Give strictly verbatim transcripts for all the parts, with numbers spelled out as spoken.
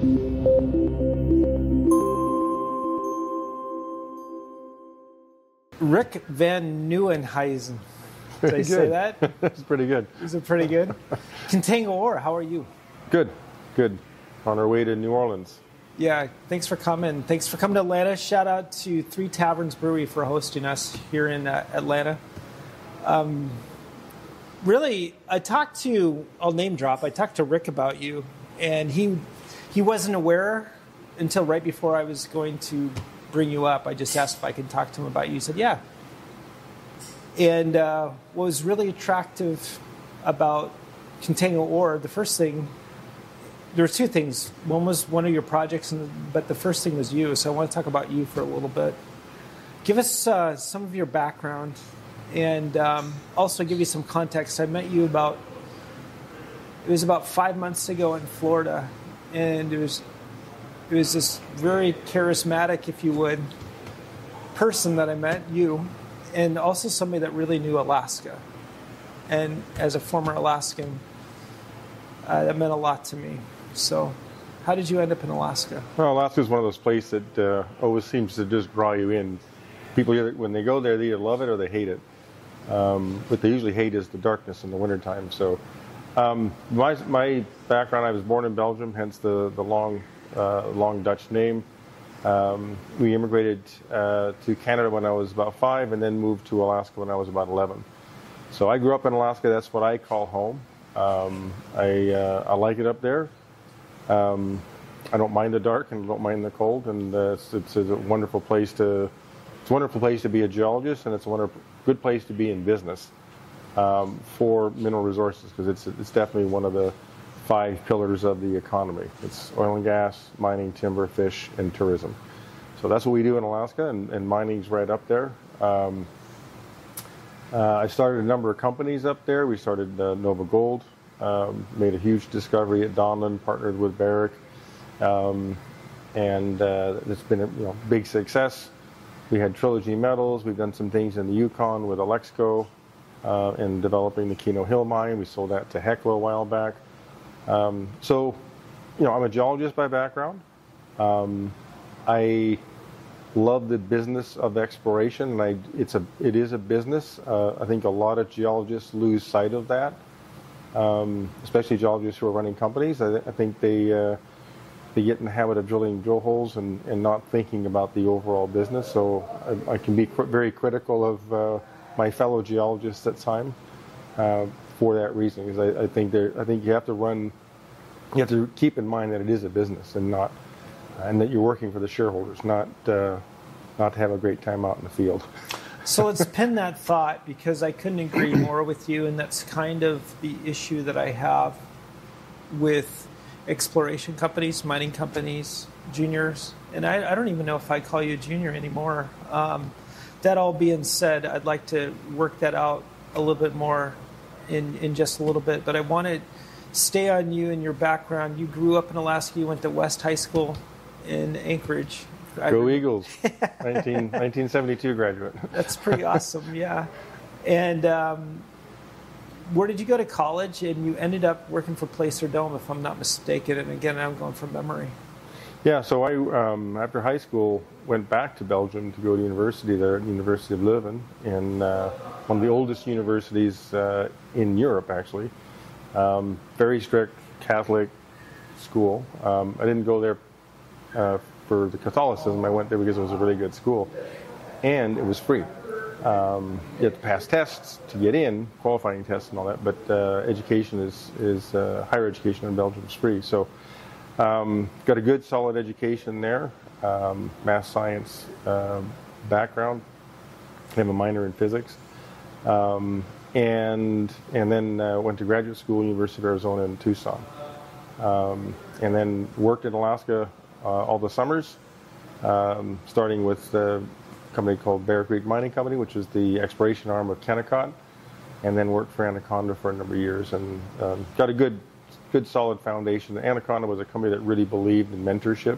Rick Van Nieuwenhuizen. Did I say that? That's pretty good. Is it pretty good? Contango Ore, how are you? Good, good. On our way to New Orleans. Yeah, thanks for coming. Thanks for coming to Atlanta. Shout out to Three Taverns Brewery for hosting us here in uh, Atlanta. Um, really, I talked to, I'll name drop, I talked to Rick about you, and he he wasn't aware until right before I was going to bring you up. I just asked if I could talk to him about you. He said, yeah. And uh, what was really attractive about Contango Ore, the first thing, there were two things. One was one of your projects, and, but the first thing was you. So I want to talk about you for a little bit. Give us uh, some of your background, and um, also give you some context. I met you about, it was about five months ago in Florida, and it was it was this very charismatic, if you would, person that I met, you, and also somebody that really knew Alaska. And as a former Alaskan, uh, that meant a lot to me. So how did you end up in Alaska? Well, Alaska is one of those places that uh, always seems to just draw you in. People, either, when they go there, they either love it or they hate it. Um, what they usually hate is the darkness in the wintertime. So um, my, my background, I was born in Belgium, hence the, the long, uh, long Dutch name. Um, we immigrated uh, to Canada when I was about five and then moved to Alaska when I was about eleven. So I grew up in Alaska. That's what I call home. Um, I, uh, I like it up there. Um, I don't mind the dark and don't mind the cold, and uh, it's, it's a wonderful place to it's a wonderful place to be a geologist, and it's a wonderful good place to be in business um, for mineral resources, because it's it's definitely one of the five pillars of the economy. It's oil and gas, mining, timber, fish, and tourism. So that's what we do in Alaska, and, and mining's right up there. Um, uh, I started a number of companies up there. We started uh, Nova Gold. Um, made a huge discovery at Donlin, partnered with Barrick, um, and uh, it's been a you know, big success. We had Trilogy Metals. We've done some things in the Yukon with Alexco uh, in developing the Keno Hill mine. We sold that to Hecla a while back. Um, so, you know, I'm a geologist by background. Um, I love the business of exploration, and I, it's a it is a business. Uh, I think a lot of geologists lose sight of that. Um, especially geologists who are running companies. I, I think they uh, they get in the habit of drilling drill holes and, and not thinking about the overall business. So I, I can be cr- very critical of uh, my fellow geologists at times uh, for that reason. Because I, I think there, I think you have to run, you have to keep in mind that it is a business and not, and that you're working for the shareholders, not uh, not to have a great time out in the field. So let's pin that thought, because I couldn't agree more with you, and that's kind of the issue that I have with exploration companies, mining companies, juniors, and I, I don't even know if I call you a junior anymore. Um, that all being said, I'd like to work that out a little bit more in, in just a little bit, but I want to stay on you and your background. You grew up in Alaska, you went to West High School in Anchorage. Go Eagles, nineteen, nineteen seventy-two graduate. That's pretty awesome, yeah. And um, where did you go to college? And you ended up working for Placer Dome, if I'm not mistaken. And again, I'm going from memory. Yeah, so I, um, after high school, went back to Belgium to go to university there at the University of Leuven, in uh, one of the oldest universities uh, in Europe, actually. Um, very strict Catholic school. Um, I didn't go there uh, for the Catholicism. I went there because it was a really good school, and it was free. Um, you have to pass tests to get in, qualifying tests and all that, but uh, education is, is uh, higher education in Belgium is free. So um, got a good solid education there, um, math science uh, background. I have a minor in physics, um, and and then uh, went to graduate school, University of Arizona in Tucson, um, and then worked in Alaska Uh, all the summers, um, starting with a company called Bear Creek Mining Company, which is the exploration arm of Kennecott, and then worked for Anaconda for a number of years, and um, got a good, good solid foundation. Anaconda was a company that really believed in mentorship,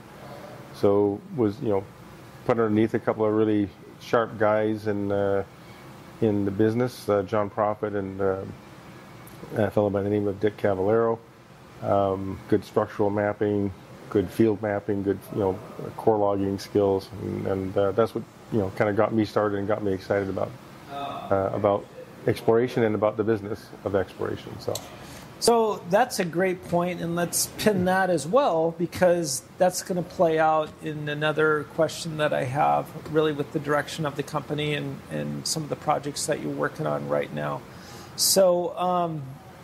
so was you know put underneath a couple of really sharp guys in uh, in the business, uh, John Profit and uh, a fellow by the name of Dick Cavallero. Um, good structural mapping. good field mapping, good you know core logging skills, and, and uh, that's what you know kind of got me started and got me excited about uh, about exploration and about the business of exploration. So. So that's a great point, and let's pin that as well, because that's going to play out in another question that I have, really with the direction of the company and, and some of the projects that you're working on right now. So, um,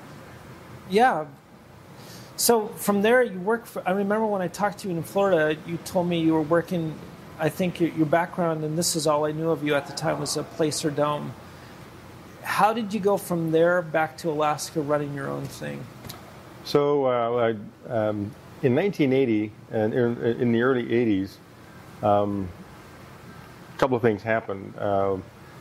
yeah. So from there, you work for, I remember when I talked to you in Florida, you told me you were working, I think your, your background, and this is all I knew of you at the time, was a Placer Dome. How did you go from there back to Alaska running your own thing? So uh, I, um, in nineteen eighty, and in, in the early eighties, um, a couple of things happened. Uh,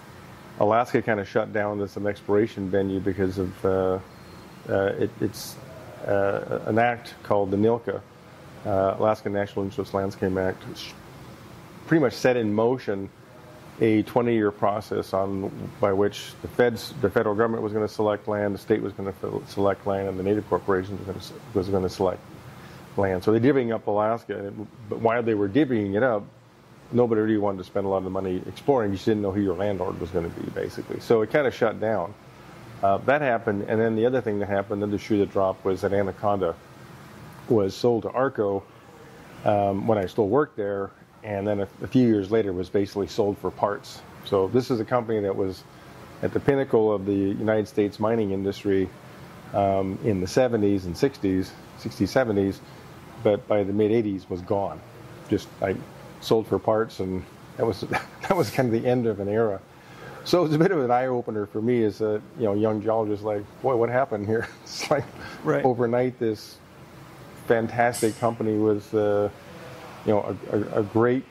Alaska kind of shut down some exploration venue because of uh, uh, it, it's uh, an act called the NILCA, uh, Alaska National Interest Landscape Act, which pretty much set in motion a twenty-year process on by which the feds, the federal government was going to select land, the state was going to select land, and the native corporations was going to, was going to select land. So they're divvying up Alaska, but while they were divvying it up, nobody really wanted to spend a lot of money exploring. You just didn't know who your landlord was going to be, basically. So it kind of shut down. Uh, that happened, and then the other thing that happened, then the shoe that dropped, was that Anaconda was sold to ARCO um, when I still worked there. And then a, a few years later was basically sold for parts. So this is a company that was at the pinnacle of the United States mining industry um, in the seventies and sixties, sixties, seventies, but by the mid eighties was gone. Just like sold for parts, and that was that was kind of the end of an era. So it was a bit of an eye opener for me as a you know young geologist. Like, boy, what happened here? It's like right. Overnight, this fantastic company was. Uh, you know, a, a, a great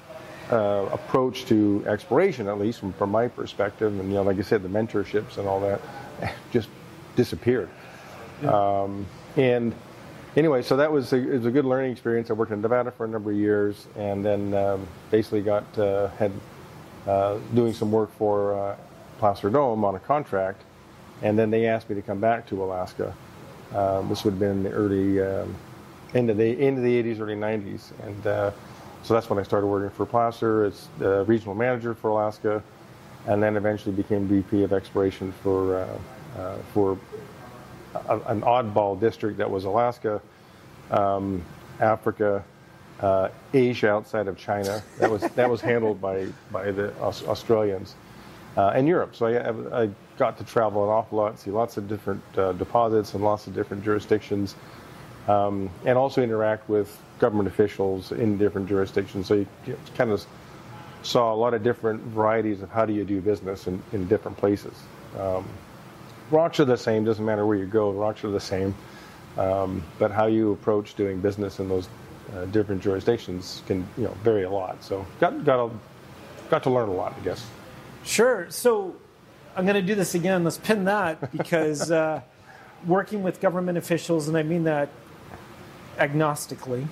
uh, approach to exploration, at least from, from my perspective. And, you know, like I said, the mentorships and all that just disappeared. Yeah. Um, and anyway, so that was a, it was a good learning experience. I worked in Nevada for a number of years, and then um, basically got, uh, had uh, doing some work for uh, Placer Dome on a contract. And then they asked me to come back to Alaska. Um, this would have been in the early, um, End of the end of the eighties, early nineties, and uh, so that's when I started working for Placer as the regional manager for Alaska, and then eventually became V P of exploration for uh, uh, for a, an oddball district that was Alaska, um, Africa, uh, Asia outside of China. That was that was handled by by the Australians, uh, and Europe. So I, I got to travel an awful lot, see lots of different uh, deposits and lots of different jurisdictions. Um, and also interact with government officials in different jurisdictions. So you, you kind of saw a lot of different varieties of how do you do business in, in different places. Um, rocks are the same, doesn't matter where you go, rocks are the same. Um, but how you approach doing business in those uh, different jurisdictions can you know vary a lot. So got, got, a, got to learn a lot, I guess. Sure. So I'm going to do this again. Let's pin that, because uh, working with government officials, and I mean that agnostically.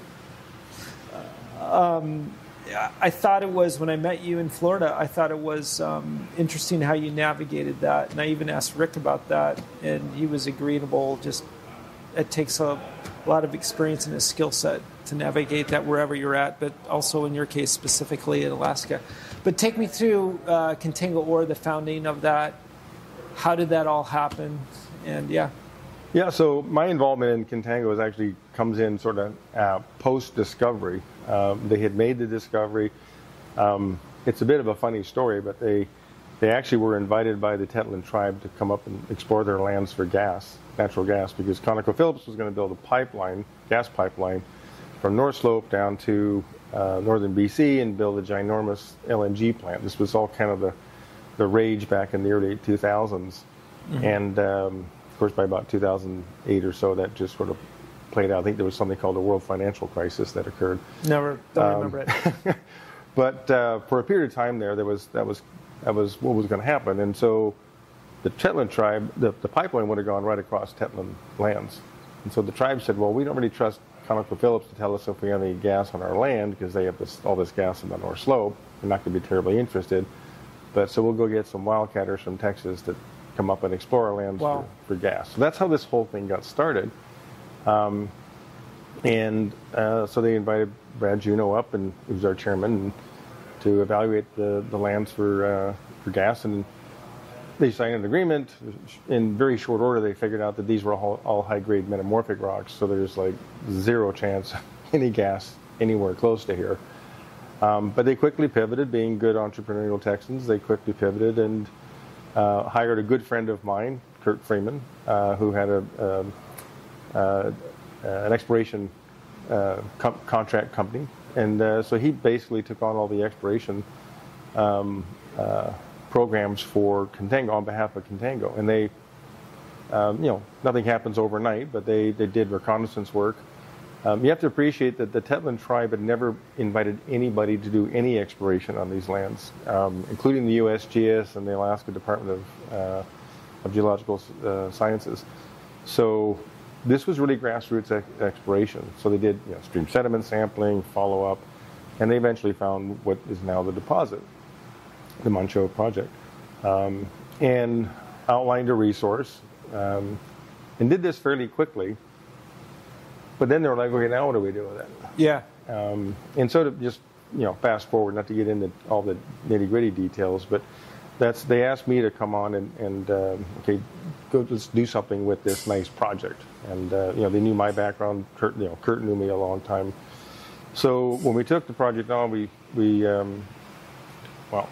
Um, I thought it was, when I met you in Florida, I thought it was um, interesting how you navigated that. And I even asked Rick about that, and he was agreeable. Just, it takes a lot of experience and a skill set to navigate that wherever you're at, but also in your case specifically in Alaska. But take me through uh, Contango Ore, the founding of that. How did that all happen? And yeah. Yeah, so my involvement in Contango is actually comes in sort of uh, post-discovery. Um, they had made the discovery. Um, it's a bit of a funny story, but they they actually were invited by the Tetlin tribe to come up and explore their lands for gas, natural gas, because ConocoPhillips was going to build a pipeline, gas pipeline, from North Slope down to uh, northern B C and build a ginormous L N G plant. This was all kind of the, the rage back in the early two thousands. Mm-hmm. And um, of course, by about two thousand eight or so, that just sort of played out. I think there was something called the world financial crisis that occurred. Never, don't um, remember it. But uh, for a period of time there, there was that was that was what was going to happen, and so the Tetlin tribe, the, the pipeline would have gone right across Tetlin lands, and so the tribe said, "Well, we don't really trust ConocoPhillips to tell us if we have any gas on our land because they have this, all this gas on the North Slope. We're not going to be terribly interested, but so we'll go get some wildcatters from Texas to come up and explore our lands wow. for, for gas." So that's how this whole thing got started. Um, and uh, so they invited Brad Juneau up, and he was our chairman, and, to evaluate the, the lands for uh, for gas, and they signed an agreement. In very short order, they figured out that these were all, all high-grade metamorphic rocks, so there's like zero chance of any gas anywhere close to here. Um, but they quickly pivoted, being good entrepreneurial Texans. They quickly pivoted and uh, hired a good friend of mine, Kurt Freeman, uh, who had a, a, a an exploration uh, com- contract company, and uh, so he basically took on all the exploration um, uh, programs for Contango on behalf of Contango, and they, um, you know, nothing happens overnight, but they, they did reconnaissance work. Um, you have to appreciate that the Tetlin tribe had never invited anybody to do any exploration on these lands, um, including the U S G S and the Alaska Department of, uh, of Geological uh, Sciences. So this was really grassroots ex- exploration. So they did, you know, stream sediment sampling, follow-up, and they eventually found what is now the deposit, the Manh Choh project, um, and outlined a resource, um, and did this fairly quickly. But then they were like, okay, now what do we do with it? Yeah. Um, and so to just, you know, fast forward, not to get into all the nitty-gritty details, but that's they asked me to come on and, and um, okay, go let's do something with this nice project. And uh, you know, they knew my background. Kurt, you know, Kurt knew me a long time. So when we took the project on, we we um, well,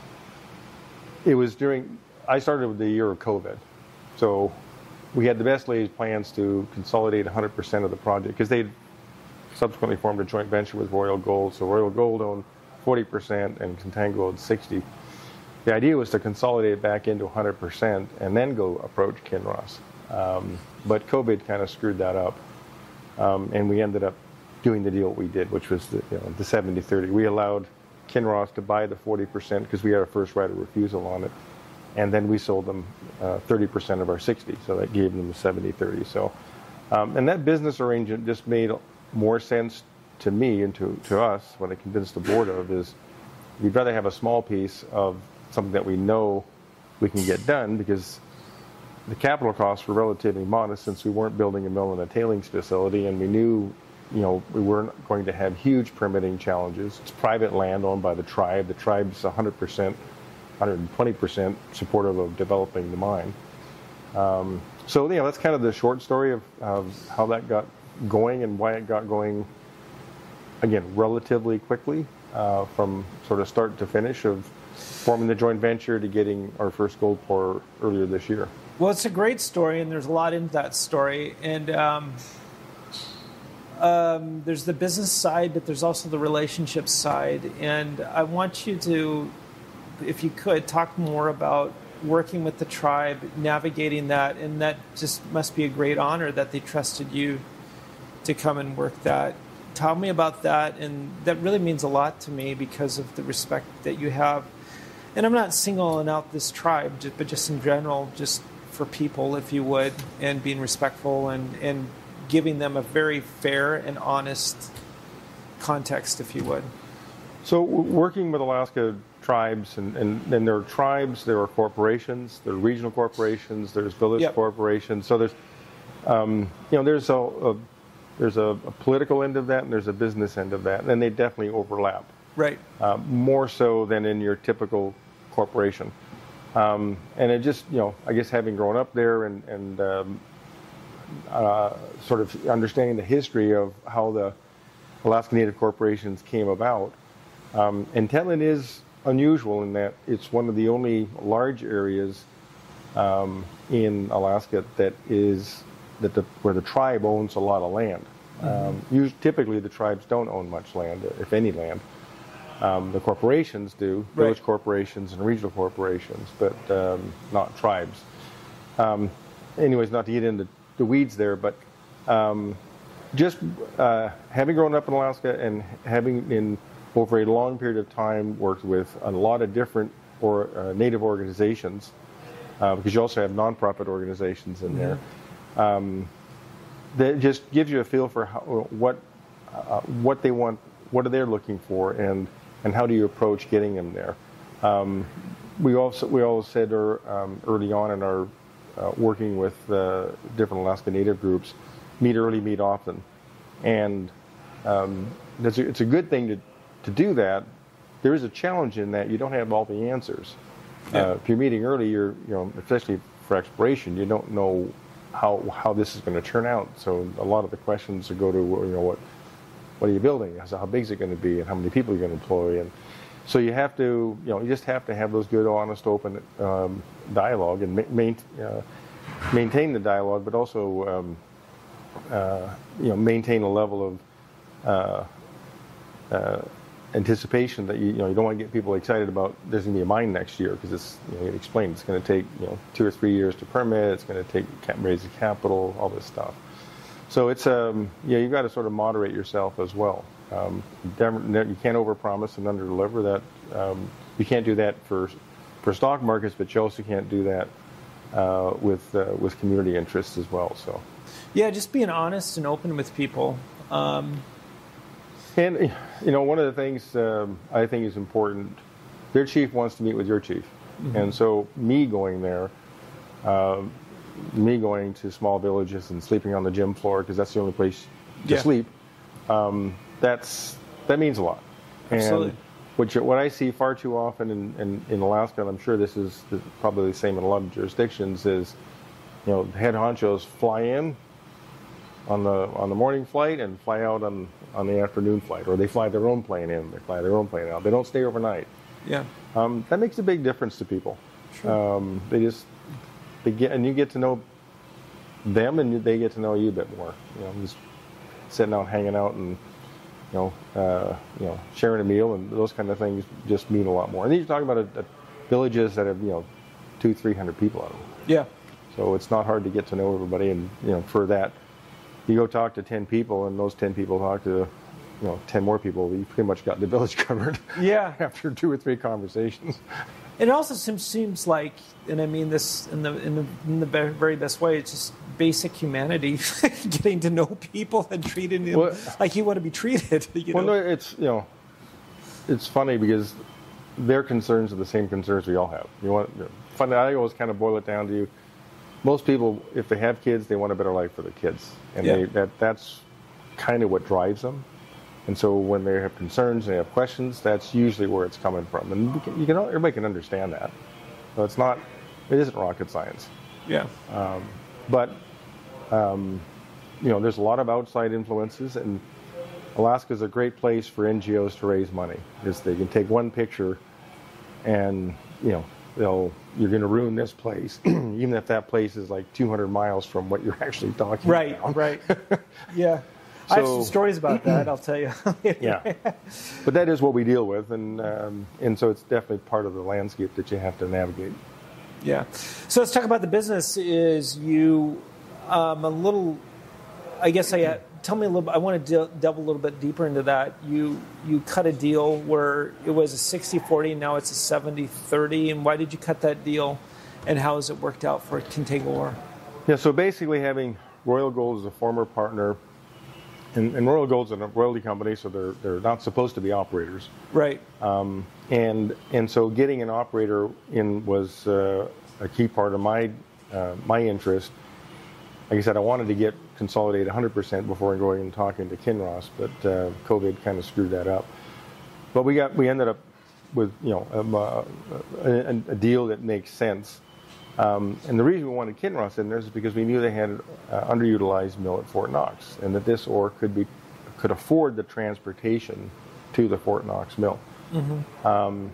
it was during I started with the year of COVID, so we had the best laid plans to consolidate one hundred percent of the project, because they subsequently formed a joint venture with Royal Gold. So Royal Gold owned forty percent and Contango owned sixty. The idea was to consolidate it back into one hundred percent and then go approach Kinross. Um, but COVID kind of screwed that up, um, and we ended up doing the deal we did, which was the, you know, the seventy thirty. We allowed Kinross to buy the forty percent because we had our first right of refusal on it, and then we sold them uh, thirty percent of our sixty, so that gave them the seventy thirty. So, um, and that business arrangement just made more sense to me and to, to us, what I convinced the board of, is we'd rather have a small piece of something that we know we can get done, because the capital costs were relatively modest since we weren't building a mill and a tailings facility, and we knew, you know, we weren't going to have huge permitting challenges. It's private land owned by the tribe. The tribe's one hundred percent, one hundred twenty percent supportive of developing the mine. Um, so, you know, that's kind of the short story of, of how that got going and why it got going, again, relatively quickly, uh, from sort of start to finish of forming the joint venture to getting our first gold pour earlier this year. Well, it's a great story, and there's a lot in that story. And um, um, there's the business side, but there's also the relationship side. And I want you to, if you could, talk more about working with the tribe, navigating that. And that just must be a great honor that they trusted you to come and work that. Tell me about that. And that really means a lot to me because of the respect that you have. And I'm not singling out this tribe, but just in general, just for people, if you would, and being respectful and, and giving them a very fair and honest context, if you would. So working with Alaska tribes, and, and, and there are tribes, there are corporations, there are regional corporations, there's village yep. corporations. So there's, um, you know, there's a, a there's a, a political end of that, and there's a business end of that, and they definitely overlap. Right. Uh, more so than in your typical corporation. Um, and it just, you know, I guess having grown up there and, and um, uh, sort of understanding the history of how the Alaska Native corporations came about. Um, and Tetlin is unusual in that it's one of the only large areas um, in Alaska that is that the, where the tribe owns a lot of land. Mm-hmm. Um, usually, typically, the tribes don't own much land, if any land. Um, the corporations do, village right. corporations and regional corporations, but um, not tribes. Um, anyways, not to get into the weeds there, but um, just uh, having grown up in Alaska and having in over a long period of time worked with a lot of different or uh, Native organizations, uh, because you also have nonprofit organizations in mm-hmm. there. Um, that just gives you a feel for how, what uh, what they want, what are they looking for, and and how do you approach getting them there. Um, we also we always said er, um, early on in our uh, working with uh, different Alaska Native groups, meet early, meet often. And um, it's, a, it's a good thing to, to do that. There is a challenge in that you don't have all the answers. Yeah. Uh, if you're meeting early, you're, you know, especially for exploration, you don't know how how this is going to turn out. So a lot of the questions go to, you know, what what are you building? So how big is it going to be, and how many people are you going to employ? And so you have to, you know, you just have to have those good, honest, open um, dialogue and ma- main, uh, maintain the dialogue, but also, um, uh, you know, maintain a level of uh, uh, anticipation that you, you know you don't want to get people excited about there's going to be a mine next year, because it's, you know, you explain it's going to take, you know, two or three years to permit. It's going to take raise the capital, all this stuff. So it's um yeah you've got to sort of moderate yourself as well. Um, you can't overpromise and underdeliver. That um, you can't do that for for stock markets, but you also can't do that uh, with uh, with community interests as well. So yeah, just being honest and open with people. Um, And, you know, one of the things um, I think is important, their chief wants to meet with your chief. Mm-hmm. And so me going there, uh, me going to small villages and sleeping on the gym floor, because that's the only place to yeah. sleep, um, that's that means a lot. Absolutely. And what, you, what I see far too often in, in, in Alaska, and I'm sure this is probably the same in a lot of jurisdictions, is, you know, head honchos fly in on the on the morning flight and fly out on, on the afternoon flight, or they fly their own plane in, they fly their own plane out. They don't stay overnight. Yeah, um, that makes a big difference to people. Sure. Um, they just they get and you get to know them, and they get to know you a bit more. You know, just sitting out, hanging out, and you know, uh, you know, sharing a meal and those kind of things just mean a lot more. And then you're talking about a, a villages that have, you know, two, three hundred people out of them. Yeah. So it's not hard to get to know everybody, and you know, for that. You go talk to ten people, and those ten people talk to, you know, ten more people. You pretty much got the village covered. Yeah. After two or three conversations. It also seems, seems like, and I mean this in the in the, in the very best way, it's just basic humanity, getting to know people and treating them well, like you want to be treated. You well, know? no, it's, you know, it's funny because their concerns are the same concerns we all have. You want, you know, funny, I always kind of boil it down to, most people, if they have kids, they want a better life for their kids, and yeah. they, that that's kind of what drives them. And so when they have concerns and they have questions, that's usually where it's coming from. And you can, you can everybody can understand that. So it's not, it isn't rocket science. Yeah. Um, but um, you know, there's a lot of outside influences, and Alaska is a great place for N G Os to raise money. Is they can take one picture, and you know. They'll, you're going to ruin this place, even if that place is like two hundred miles from what you're actually talking right, about. Right, right. Yeah. So, I have some stories about that, I'll tell you. Yeah. But that is what we deal with, and um, and so it's definitely part of the landscape that you have to navigate. Yeah. So let's talk about the business. Is you um, a little, I guess I... Uh, Tell me a little bit, I want to de- delve a little bit deeper into that. You you cut a deal where it was a sixty forty, now it's a seventy thirty. And why did you cut that deal, and how has it worked out for Contango Ore? Yeah, so basically having Royal Gold as a former partner, and, and Royal Gold's a royalty company, so they're they're not supposed to be operators. Right. Um, and and so getting an operator in was uh, a key part of my uh, my interest. Like I said, I wanted to get consolidate one hundred percent before going and talking to Kinross, but uh, COVID kind of screwed that up. But we got we ended up with, you know, um, uh, a, a deal that makes sense. Um, and the reason we wanted Kinross in there is because we knew they had an uh, underutilized mill at Fort Knox, and that this ore could be could afford the transportation to the Fort Knox mill. Mm-hmm. Um,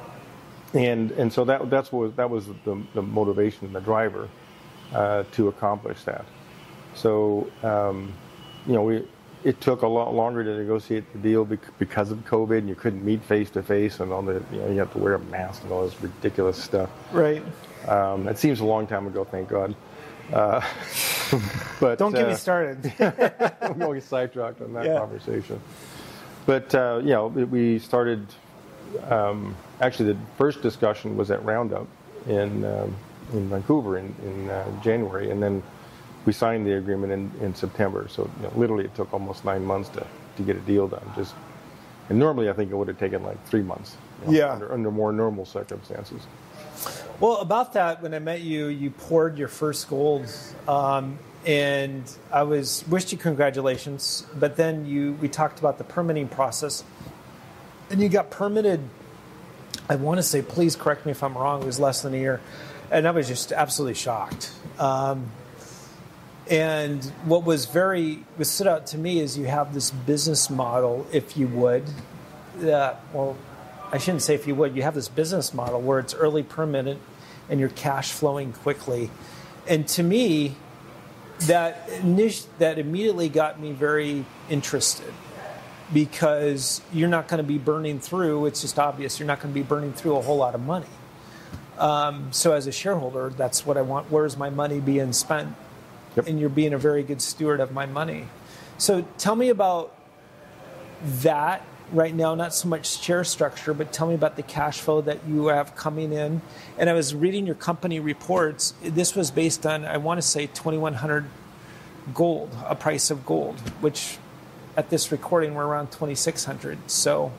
and and so that that's what was, that was the, the motivation and the driver. Uh, to accomplish that. So, um, you know, we it took a lot longer to negotiate the deal because of COVID, and you couldn't meet face to face, and all the, you know, you have to wear a mask and all this ridiculous stuff. Right. Um, it seems a long time ago, thank God. Uh, but don't get uh, me started. I'm going to get sidetracked on that yeah. conversation. But uh, you know, we started. Um, actually, the first discussion was at Roundup in. Um, in Vancouver in, in uh, January, and then we signed the agreement in, in September. So, you know, literally it took almost nine months to, to get a deal done. Just and normally I think it would have taken like three months. You know, yeah. Under, under more normal circumstances. Well, about that, when I met you, you poured your first gold. Um, and I was wished you congratulations. But then you we talked about the permitting process, and you got permitted. I want to say, please correct me if I'm wrong. It was less than a year, and I was just absolutely shocked. Um, and what was very what stood out to me is you have this business model, if you would. Uh, well, I shouldn't say if you would. You have this business model where it's early permitted, and you're cash flowing quickly. And to me, that init- that immediately got me very interested, because you're not going to be burning through. It's just obvious you're not going to be burning through a whole lot of money. Um, so as a shareholder, that's what I want. Where's my money being spent? Yep. And you're being a very good steward of my money. So tell me about that right now, not so much share structure, but tell me about the cash flow that you have coming in. And I was reading your company reports. This was based on, I want to say, twenty-one hundred gold, a price of gold, which at this recording we're around twenty-six hundred. So,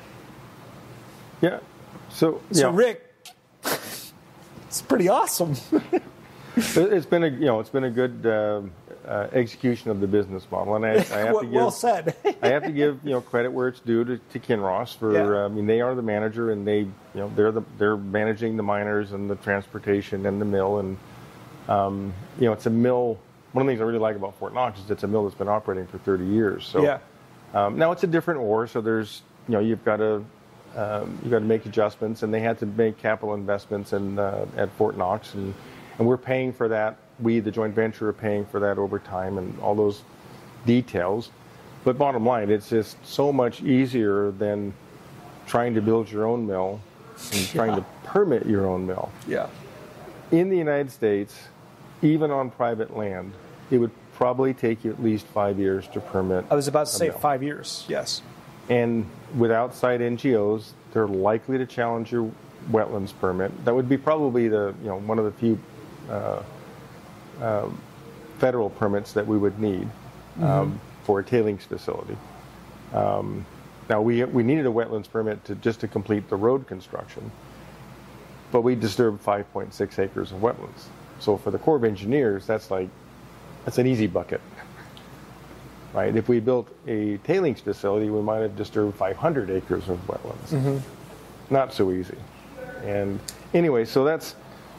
yeah. So, so yeah. Rick, it's pretty awesome. It's been a you know it's been a good uh, uh, execution of the business model, and I, I have well, to give well said. I have to give you know credit where it's due to, to Kinross for Yeah. uh, I mean they are the manager, and they you know they're the they're managing the miners and the transportation and the mill, and um, you know it's a mill. One of the things I really like about Fort Knox is it's a mill that's been operating for thirty years. So Yeah. um, now it's a different ore, so there's you know you've got to um, you've got to make adjustments, and they had to make capital investments in uh, at Fort Knox, and and we're paying for that. We, the joint venture, are paying for that over time and all those details. But bottom line, it's just so much easier than trying to build your own mill and Yeah. trying to permit your own mill. Yeah. In the United States, even on private land, it would probably take you at least five years to permit. I was about to a say mill. five years. Yes. And with outside N G Os, they're likely to challenge your wetlands permit. That would be probably the you know one of the few uh, uh, federal permits that we would need um, Mm-hmm. for a tailings facility. Um, now we we needed a wetlands permit to just to complete the road construction, but we disturbed five point six acres of wetlands. So for the Corps of Engineers, that's like that's an easy bucket. Right? If we built a tailings facility, we might have disturbed five hundred acres of wetlands. Mm-hmm. Not so easy. And anyway, so that's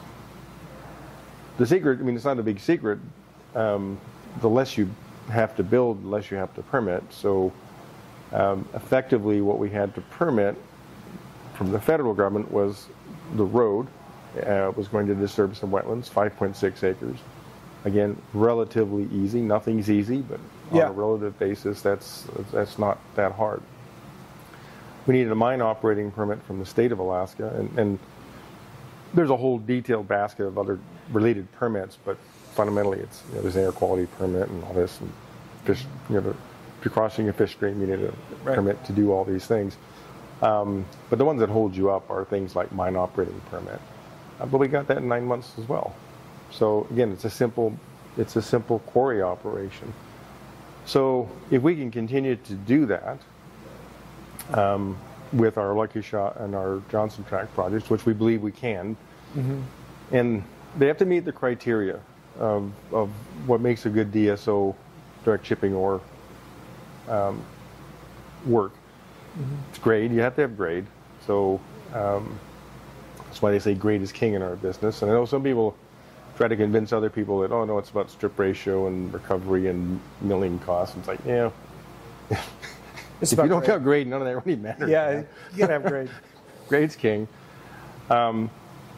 the secret. I mean, it's not a big secret. Um, the less you have to build, the less you have to permit. So um, effectively, what we had to permit from the federal government was the road uh, was going to disturb some wetlands, five point six acres. Again, relatively easy. Nothing's easy, but on Yeah. a relative basis, that's that's not that hard. We needed a mine operating permit from the state of Alaska, and, and there's a whole detailed basket of other related permits, but fundamentally it's, you know, there's an air quality permit and all this, and fish, you know, if you're crossing a fish stream, you need a Right. permit to do all these things. Um, but the ones that hold you up are things like mine operating permit. Uh, but we got that in nine months as well. So again, it's a simple, it's a simple quarry operation. So if we can continue to do that, Um, with our Lucky Shot and our Johnson Tract projects, which we believe we can. Mm-hmm. And they have to meet the criteria of, of what makes a good D S O, direct shipping ore, um, work. Mm-hmm. It's grade. You have to have grade. So um, that's why they say grade is king in our business. And I know some people try to convince other people that, oh, no, it's about strip ratio and recovery and milling costs. It's like, yeah. It's If you about don't grade. have grade, none of that really matters. Yeah, man. you gotta have grade. Grade's king. Um,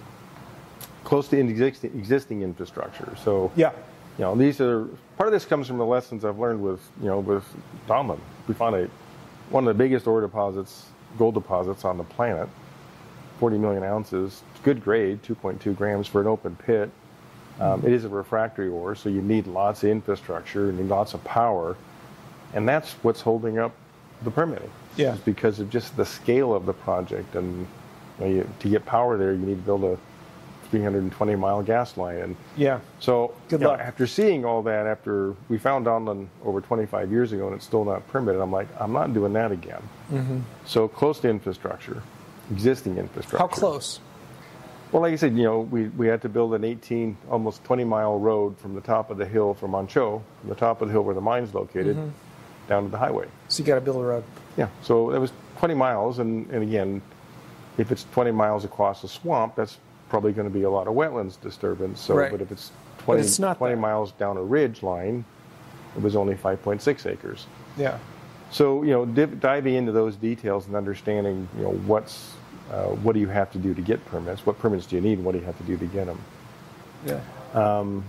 close to existing, existing infrastructure. So, Yeah. you know, these are part of this comes from the lessons I've learned with, you know, with Donlin. We found a one of the biggest ore deposits, gold deposits on the planet, forty million ounces, good grade, two point two grams for an open pit. Um, it is a refractory ore, so you need lots of infrastructure, you need lots of power, and that's what's holding up the permitting. Yeah. It's because of just the scale of the project, and you know, you, to get power there, you need to build a three hundred twenty mile gas line. And Yeah. so, Good you know, luck. after seeing all that, after we found Donlin over twenty-five years ago and it's still not permitted, I'm like, I'm not doing that again. Mm-hmm. So close to infrastructure, existing infrastructure. How close? Well, like I said, you know, we, we had to build an eighteen, almost twenty mile road from the top of the hill from Manh Choh, from the top of the hill where the mine's located, mm-hmm. down to the highway. So you got to build a road. Yeah. So it was twenty miles, and, and again, if it's twenty miles across a swamp, that's probably going to be a lot of wetlands disturbance. So, right. but if it's twenty, it's not twenty that. miles down a ridge line, it was only five point six acres. Yeah. So, you know, div- diving into those details and understanding, you know, what's uh, what do you have to do to get permits? What permits do you need? And what do you have to do to get them? Yeah. Um,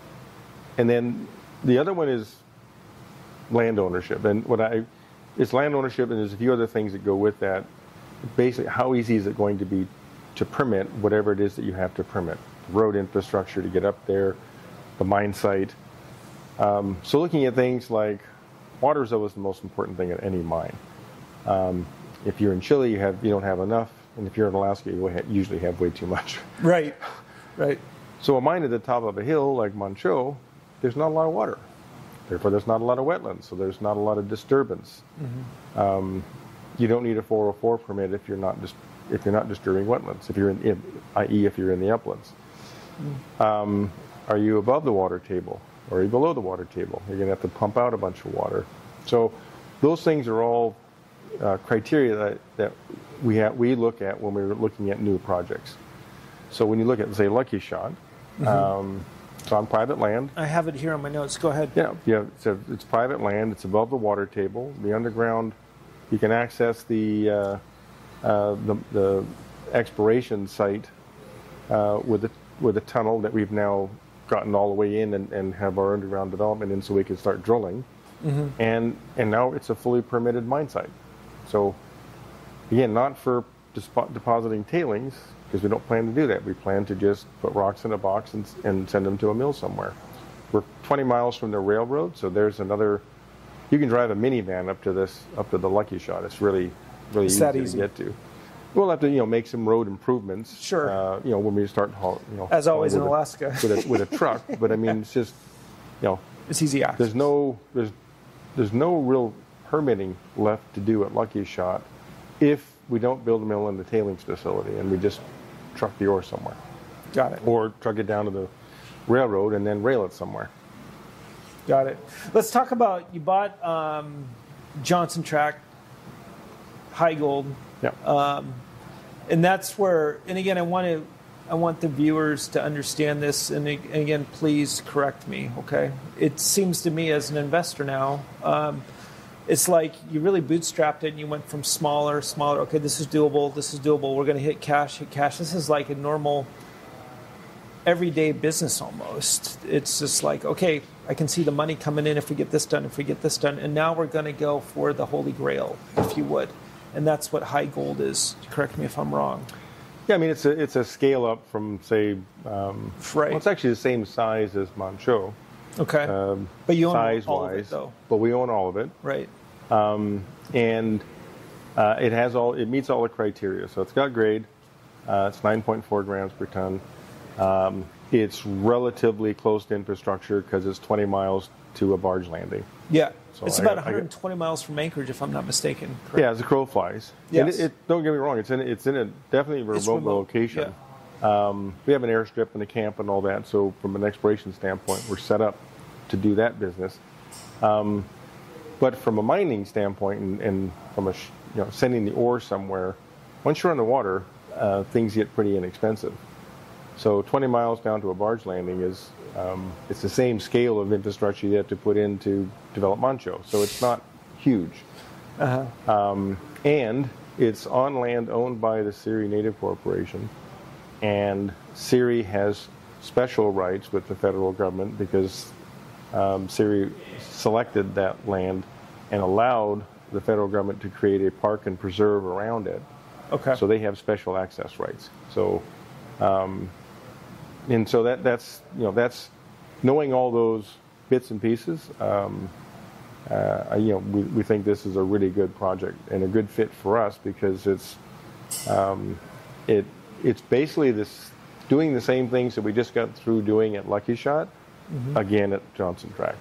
and then the other one is land ownership. And what I, it's land ownership, and there's a few other things that go with that. Basically, how easy is it going to be to permit whatever it is that you have to permit? Road infrastructure to get up there, the mine site. Um, so looking at things like water is always the most important thing at any mine. Um, if you're in Chile, you have you don't have enough, and if you're in Alaska, you usually have way too much. Right, right. So a mine at the top of a hill like Manh Choh, there's not a lot of water. Therefore, there's not a lot of wetlands, so there's not a lot of disturbance. Mm-hmm. Um, you don't need a four oh four permit if you're not dis- if you're not disturbing wetlands. If you're in, in that is, if you're in the uplands. Mm-hmm. Um, are you above the water table? Or are you below the water table? You're going to have to pump out a bunch of water. So those things are all uh, criteria that, that we have, we look at when we're looking at new projects. So when you look at, say, Lucky Shot, mm-hmm. um, it's on private land. I have it here on my notes. Go ahead. Yeah, yeah. It's, a, it's private land. It's above the water table. The underground, you can access the uh, uh, the, the exploration site uh, with a with a tunnel that we've now gotten all the way in and, and have our underground development in, so we can start drilling. Mm-hmm. And and now it's a fully permitted mine site. So again, not for dispo- depositing tailings, because we don't plan to do that. We plan to just put rocks in a box and, and send them to a mill somewhere. We're twenty miles from the railroad, so there's another. You can drive a minivan up to this, up to the Lucky Shot. It's really, really it's easy, easy to get to. We'll have to, you know, make some road improvements. Sure. Uh, you know, when we start, haul, you know, as always in with Alaska, a, with a with a truck. But I mean, it's just, you know, it's easy access. There's no there's there's no real permitting left to do at Lucky Shot if we don't build a mill in the tailings facility and we just truck the ore somewhere. Got it. Or truck it down to the railroad and then rail it somewhere. Got it. Let's talk about, you bought um, Johnson Tract, High Gold. Yeah. Um, and that's where, and again, I want to, I want the viewers to understand this, and, and again, please correct me, okay? It seems to me as an investor now, um, it's like you really bootstrapped it and you went from smaller, smaller, okay, this is doable, this is doable, we're going to hit cash, hit cash. This is like a normal, everyday business almost. It's just like, okay, I can see the money coming in if we get this done, if we get this done, and now we're going to go for the Holy Grail, if you would. And that's what High Gold is. Correct me if I'm wrong. Yeah, I mean, it's a it's a scale up from, say, um, right. well, it's actually the same size as Manh Choh. Okay. Um, but you own size all wise, of it, though. But we own all of it. Right. Um, and uh, it has all it meets all the criteria. So it's got grade. Uh, it's nine point four grams per ton. Um, it's relatively close to infrastructure because it's twenty miles to a barge landing. Yeah. So it's I about got- one hundred twenty miles from Anchorage, if I'm not mistaken. Correct? Yeah, as the crow flies. Yes. And it, it, don't get me wrong, it's in it's in a definitely remote, It's remote, location. Um, we have an airstrip and a camp and all that, so from an exploration standpoint, we're set up to do that business. Um, but from a mining standpoint and, and from a sh- you know sending the ore somewhere, once you're on the water, uh, things get pretty inexpensive. So twenty miles down to a barge landing is um, it's the same scale of infrastructure you have to put in to develop Manh Choh. So it's not huge. Uh-huh. Um, and it's on land owned by the Siri Native Corporation. And Siri has special rights with the federal government because um, Siri selected that land and allowed the federal government to create a park and preserve around it. Okay. So they have special access rights. So, um, and so that that's you know that's knowing all those bits and pieces. Um, uh, you know, we, we think this is a really good project and a good fit for us because it's um, it it's basically this doing the same things that we just got through doing at Lucky Shot, mm-hmm. again at Johnson Tract.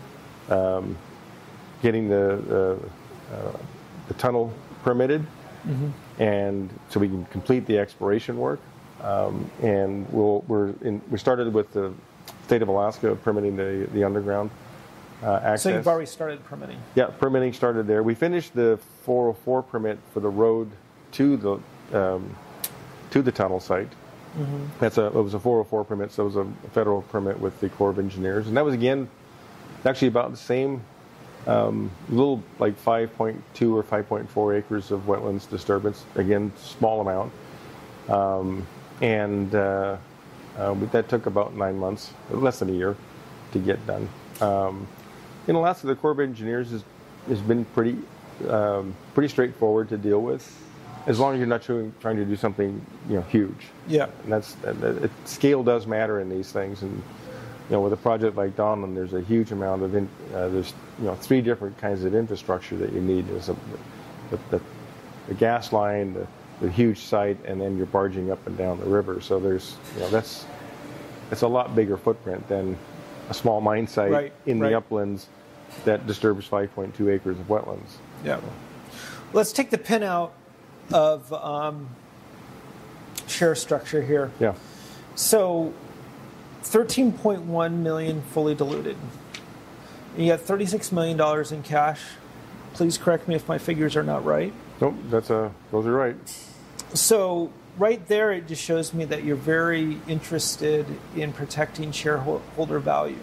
Um, getting the the, uh, the tunnel permitted. Mm-hmm. And so we can complete the exploration work, Um, and we'll, we're in, we started with the state of Alaska permitting the, the underground uh, access. So you've already started permitting? Yeah, permitting started there. We finished the four oh four permit for the road to the um, to the tunnel site. Mm-hmm. That's a it was a four oh four permit, so it was a federal permit with the Corps of Engineers, and that was again actually about the same, um, little like five point two or five point four acres of wetlands disturbance. Again, small amount, um, and uh, uh, that took about nine months, less than a year, to get done. Um, in Alaska, the Corps of Engineers has has been pretty um, pretty straightforward to deal with, as long as you're not trying, trying to do something, you know, huge. Yeah. And that's that, that, scale does matter in these things, and you know, with a project like Donlin, there's a huge amount of in, uh, there's you know three different kinds of infrastructure that you need. There's a, the, the, the gas line, the, the huge site, and then you're barging up and down the river. So there's you know that's it's a lot bigger footprint than a small mine site right, in right. the uplands that disturbs five point two acres of wetlands. Yeah. Let's take the pin out of um, share structure here. Yeah. So thirteen point one million fully diluted. You got thirty-six million dollars in cash. Please correct me if my figures are not right. Nope, that's a those are right. So right there, it just shows me that you're very interested in protecting shareholder value.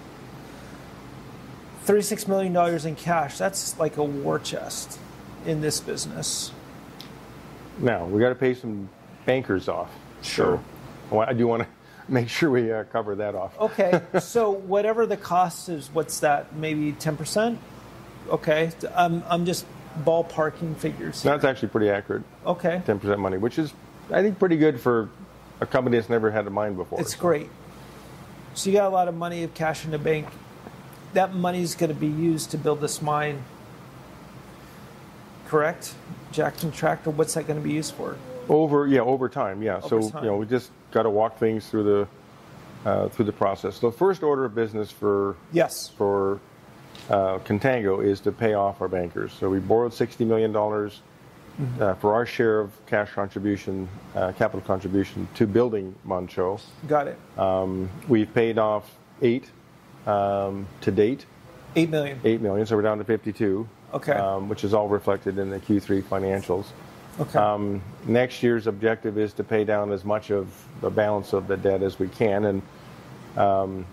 thirty-six million dollars in cash, that's like a war chest in this business. Now, we got to pay some bankers off. Sure. So I do want to make sure we uh, cover that off. Okay, so whatever the cost is, what's that, maybe ten percent? Okay, I'm, I'm just ballparking figures here. That's actually pretty accurate. Okay. ten percent money, which is, I think, pretty good for a company that's never had a mine before. It's so. great. So you got a lot of money of cash in the bank. That money is going to be used to build this mine, correct? Jackson Tractor, what's that going to be used for? Over, yeah, over time, yeah. Over so time. you know, we just got to walk things through the uh, through the process. The first order of business for Yes. for uh, Contango is to pay off our bankers. So we borrowed sixty million dollars mm-hmm. uh, for our share of cash contribution, uh, capital contribution to building Manh Choh. Got it. Um, we've paid off eight um, to date. Eight million. Eight million, so we're down to fifty-two. Okay. Um, which is all reflected in the Q three financials. Okay. Um, next year's objective is to pay down as much of the balance of the debt as we can, and um,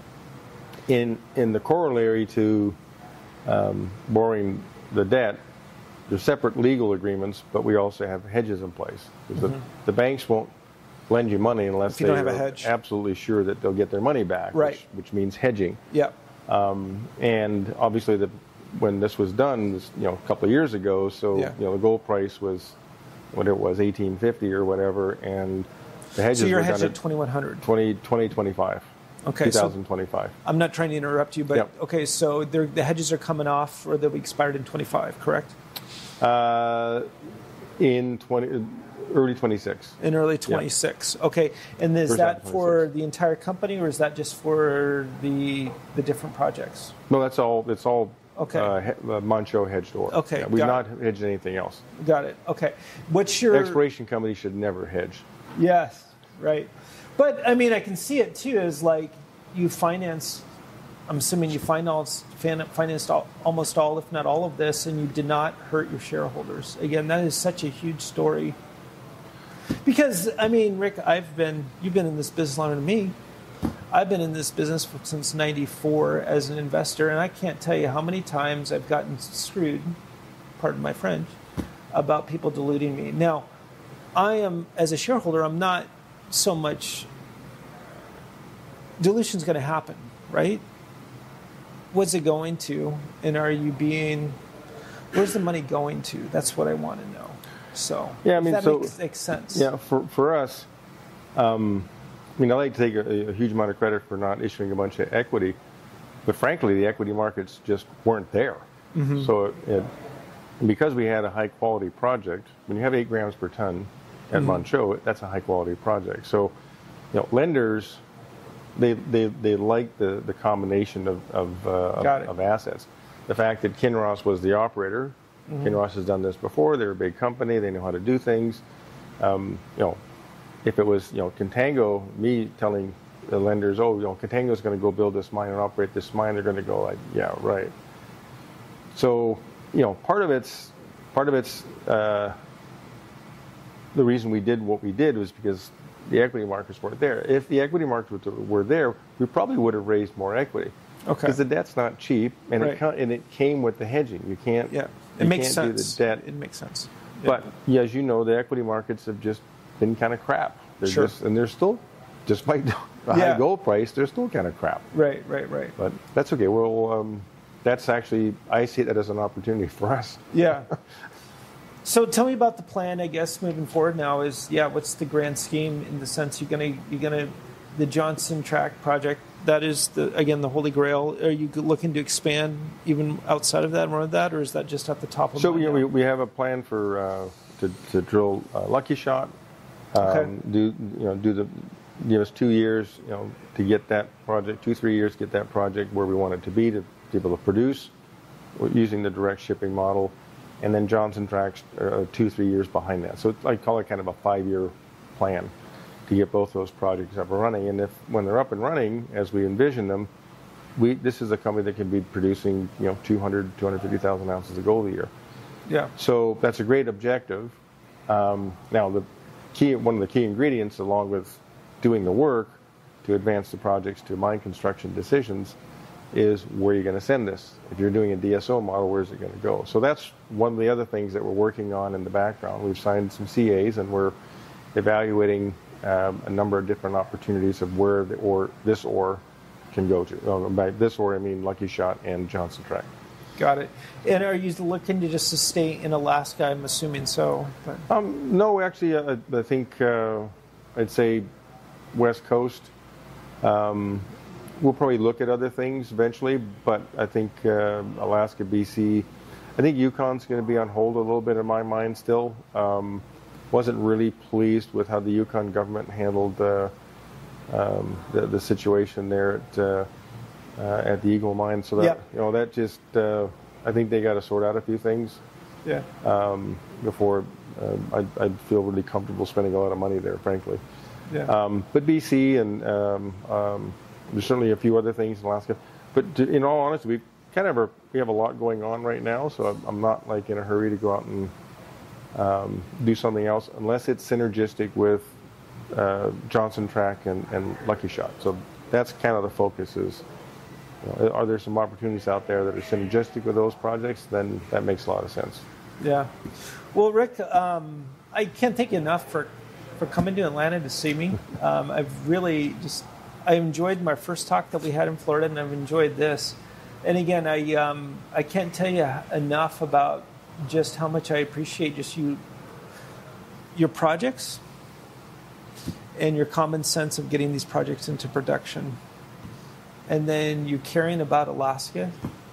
in in the corollary to um, borrowing the debt, there's separate legal agreements, but we also have hedges in place. Because mm-hmm. the, the banks won't lend you money unless if you they don't have are a hedge. absolutely sure that they'll get their money back, right. which, which means hedging. Yeah. Um, and obviously, the, when this was done, this, you know, a couple of years ago, so yeah. you know, the gold price was what it was, eighteen fifty or whatever, and the hedges so you're were hedged done at twenty-one hundred. twenty, twenty twenty-five. Okay, twenty twenty-five. So I'm not trying to interrupt you, but yep. okay, so the hedges are coming off, or they'll be expired in twenty-five, correct? Uh, in twenty, early twenty-six. In early twenty-six. Yep. Okay, and is First that for the entire company, or is that just for the the different projects? No, that's all. It's all. Okay. Uh, he, uh, Manh Choh hedged ore. Okay. Yeah, we've not it. hedged anything else. Got it. Okay. What's your exploration company should never hedge. Yes. Right. But I mean, I can see it too as like you finance. I'm assuming you finance financed all, almost all, if not all, of this, and you did not hurt your shareholders. Again, that is such a huge story. Because I mean, Rick, I've been you've been in this business longer than me. I've been in this business for, since ninety-four as an investor, and I can't tell you how many times I've gotten screwed, pardon my French, about people diluting me. Now, I am, as a shareholder, I'm not so much, dilution's going to happen, right? What's it going to? And are you being, where's the money going to? That's what I want to know. So, yeah, I mean, that so, makes, makes sense. Yeah, for, for us, um, I mean, I like to take a, a huge amount of credit for not issuing a bunch of equity, but frankly, the equity markets just weren't there. Mm-hmm. So, it, it, because we had a high quality project, when you have eight grams per ton at mm-hmm. Manh Choh, that's a high quality project. So, you know, lenders, they they, they like the, the combination of of, uh, of of assets. The fact that Kinross was the operator, mm-hmm. Kinross has done this before. They're a big company. They know how to do things. Um, you know. if it was, you know, Contango, me telling the lenders, oh, you know, Contango's going to go build this mine and operate this mine, they're going to go like, yeah, right. So, you know, part of it's, part of it's, uh, the reason we did what we did was because the equity markets weren't there. If the equity markets were there, we probably would have raised more equity. Okay. Because the debt's not cheap, and Right. it co- and it came with the hedging. You can't. Yeah, it you makes can't sense. Do the debt. It makes sense. Yeah. But yeah, as you know, the equity markets have just been kind of crap. They're Sure. just, and they're still, despite the Yeah. high gold price, they're still kind of crap. Right, right, right. But that's okay. Well, um, that's actually, I see that as an opportunity for us. Yeah. So tell me about the plan, I guess, moving forward now is, yeah, what's the grand scheme in the sense you're going to, you're going to, the Johnson Tract project, that is, the again, the Holy Grail. Are you looking to expand even outside of that and run that, or is that just at the top of So mind we, now? we, we have a plan for, uh, to, to drill uh, Lucky Shot, um, Okay. do, you know, do the, give us two years, you know, to get that project, two, three years, get that project where we want it to be, to be able to produce using the direct shipping model. And then Johnson Tract, uh, two, three years behind that. So I call it kind of a five-year plan to get both those projects up and running. And if when they're up and running, as we envision them, we this is a company that can be producing, you know, two hundred, two hundred fifty thousand ounces of gold a year. Yeah. So that's a great objective. Um, now, the key, one of the key ingredients, along with doing the work to advance the projects to mine construction decisions, is where you're going to send this. If you're doing a D S O model, where's it going to go? So that's one of the other things that we're working on in the background. We've signed some C As, and we're evaluating um, a number of different opportunities of where the ore, this ore can go to. Oh, by this ore, I mean Lucky Shot and Johnson Tract. Got it. And are you looking to just to stay in Alaska? I'm assuming so. But. Um, no, actually, uh, I think uh, I'd say West Coast. Um, we'll probably look at other things eventually, but I think uh, Alaska, B C, I think Yukon's going to be on hold a little bit in my mind still. Um, wasn't really pleased with how the Yukon government handled uh, um, the, the situation there at uh, uh, at the Eagle Mine. So that Yep. you know that just uh, I think they got to sort out a few things. Yeah. Um, before uh, I'd, I'd feel really comfortable spending a lot of money there, frankly. Yeah. Um, but B C and um, um, there's certainly a few other things in Alaska. But to, in all honesty, we kind of are, we have a lot going on right now, so I'm, I'm not like in a hurry to go out and um, do something else unless it's synergistic with uh, Johnson Tract and, and Lucky Shot. So that's kind of the focus is, you know, are there some opportunities out there that are synergistic with those projects? Then that makes a lot of sense. Yeah. Well, Rick, um, I can't thank you enough for, for coming to Atlanta to see me. Um, I've really just, I enjoyed my first talk that we had in Florida, and I've enjoyed this. And again, I um, I can't tell you enough about just how much I appreciate just you, your projects, and your common sense of getting these projects into production. And then you caring about Alaska.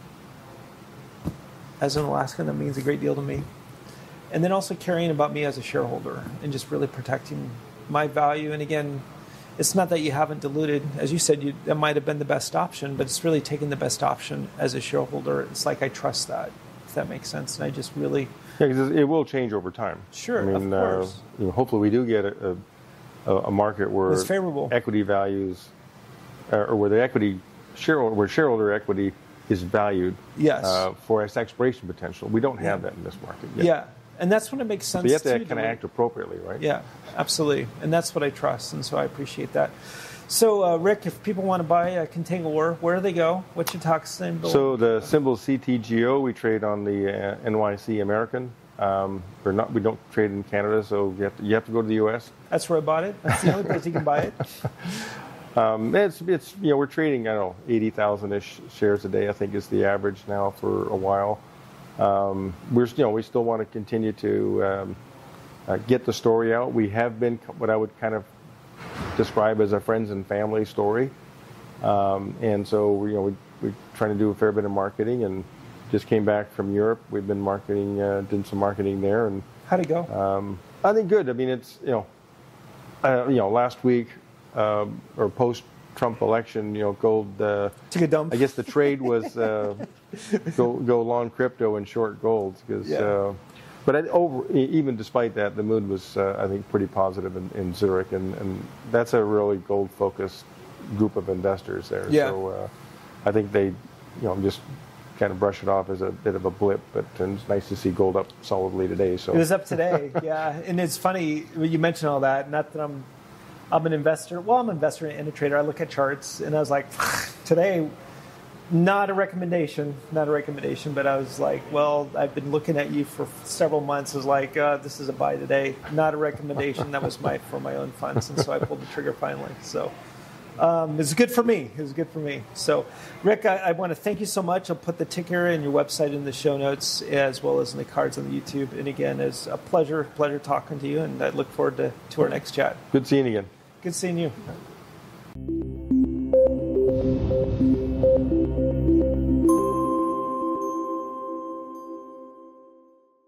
As an Alaskan, that means a great deal to me. And then also caring about me as a shareholder and just really protecting my value. And again, it's not that you haven't diluted. As you said, you, that might have been the best option, but it's really taking the best option as a shareholder. It's like I trust that, if that makes sense. And I just really... Yeah, because it will change over time. Sure, I mean, of course. Uh, you know, hopefully we do get a, a, a market where It's favorable. equity values, uh, or where the equity shareholder, where shareholder equity is valued Yes. uh, for its exploration potential. We don't have Yeah. that in this market yet. Yeah. And that's when it makes sense, So you have to too, kind of act appropriately, right? Yeah, absolutely. And that's what I trust, and so I appreciate that. So, uh, Rick, if people want to buy a Contango ore, where do they go? What's your talk symbol? So the symbol is C T G O. We trade on the uh, N Y C American. Um, we're not. We don't trade in Canada, so you have to, you have to go to the U S. That's where I bought it. That's the only place you can buy it. Um, it's it's you know we're trading I don't know eighty thousand ish shares a day. I think is the average now for a while. Um, we're you know we still want to continue to um, uh, get the story out. We have been what I would kind of describe as a friends and family story, um, and so you know we we're trying to do a fair bit of marketing and just came back from Europe. We've been marketing, uh, did some marketing there, and How'd it go? um, I think good. I mean it's you know uh, you know last week uh, or post Trump election, you know gold. Uh, Took a dump. I guess the trade was uh, go go long crypto and short gold because Yeah. uh, but I, over, even despite that, the mood was, uh, I think, pretty positive in, in Zurich, and, and that's a really gold-focused group of investors there. Yeah. So uh, I think they, you know, just kind of brush it off as a bit of a blip, but it's nice to see gold up solidly today. So it was up today, yeah. And it's funny you mentioned all that. Not that I'm, I'm an investor. Well, I'm an investor and a trader. I look at charts, and I was like, today. Not a recommendation, not a recommendation, but I was like, well, I've been looking at you for several months. I was like, uh, this is a buy today, not a recommendation. That was my for my own funds, and so I pulled the trigger finally. So um, it's good for me. It was good for me. So, Rick, I, I want to thank you so much. I'll put the ticker and your website in the show notes, as well as in the cards on the YouTube. And again, it's a pleasure, pleasure talking to you, and I look forward to, to our next chat. Good seeing you again. Good seeing you.